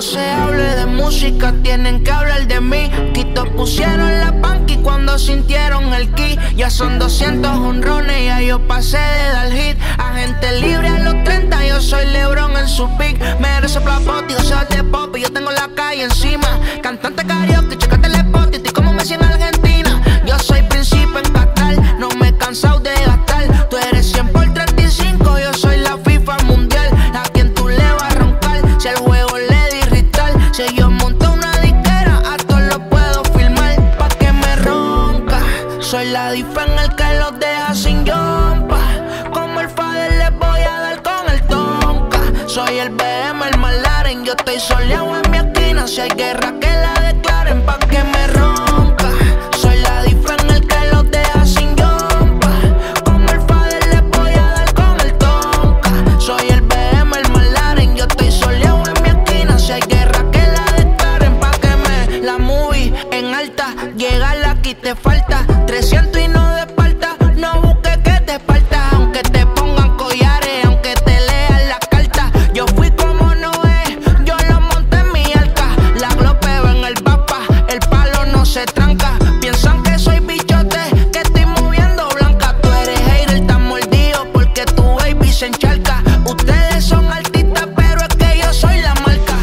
cuando se hable de música tienen que hablar de mí. Quito pusieron la panqui cuando sintieron el ki. Ya son 200 honrones, ya yo pasé de dar hit. Agente libre a los 30, yo soy LeBron en su pick. Merece plapoti, o sea de pop y yo tengo la calle encima. Cantante karaoke, checate el spot y estoy como Messi en Argentina. Yo soy príncipe en Qatar, no me he cansado de gastar. Tú eres 100 por 35, yo soy la FIFA mundial. A quien tú le vas a roncar, si el juego le di irritar. Si yo monto una disquera, a todos lo puedo filmar. Pa' que me ronca, soy la difa en el que los deja sin yompa. Como el Fader les voy a dar con el tonka. Soy el BM, el McLaren, yo estoy soleado en mi esquina. Si hay guerra que la declaren, pa' que me ronca. Soy la difa en el que los deja sin yompa. Como el Fader les voy a dar con el tonka. Soy el BM, el McLaren, yo estoy soleado en mi esquina. Si hay guerra que la declaren, pa' que me la movie en alta. Llegarla aquí te falta 300 y no de Esparta. No busques que te falta, aunque te pongan collares, aunque te lean la carta. Yo fui como Noé, yo lo monté en mi arca. La glopeo en el papa, el palo no se tranca. Piensan que soy bichote, que estoy moviendo blanca. Tú eres hater, tan mordido porque tu baby se encharca. Ustedes son artistas, pero es que yo soy la marca.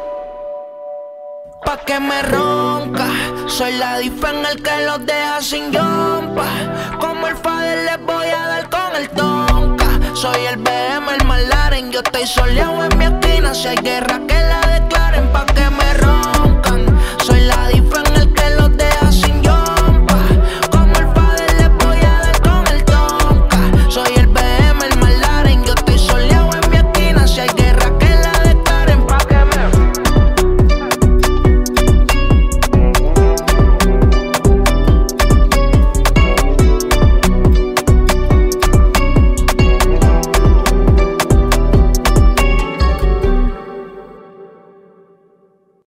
Pa' que me ronca, soy la difa en el que los deja sin yompa. Como el Fader les voy a dar con el tonka. Soy el BM, el McLaren, yo estoy soleado en mi esquina. Si hay guerra que la declaren, pa' que me